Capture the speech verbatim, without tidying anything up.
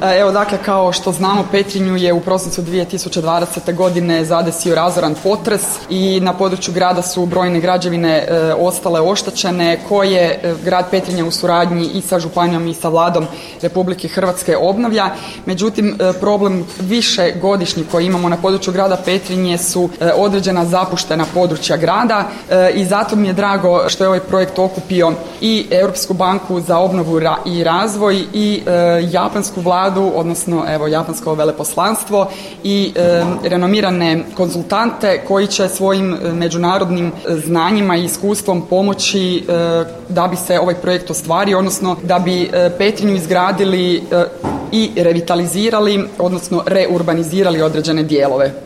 Evo dakle, kao što znamo, Petrinju je u prosincu dvije tisuće dvadesete godine zadesio razoran potres i na području grada su brojne građevine e, ostale oštećene koje e, grad Petrinja u suradnji i sa županijom i sa Vladom Republike Hrvatske obnavlja. Međutim, e, problem višegodišnji koji imamo na području grada Petrinje su e, određena zapuštena područja grada e, i zato mi je drago što je ovaj projekt okupio i Europsku banku za obnovu ra- i razvoj i e, japansku vladu, odnosno evo japansko veleposlanstvo i e, renomirane konzultante koji će svojim međunarodnim znanjima i iskustvom pomoći e, da bi se ovaj projekt ostvario, odnosno da bi e, Petrinju izgradili e, i revitalizirali, odnosno reurbanizirali određene dijelove.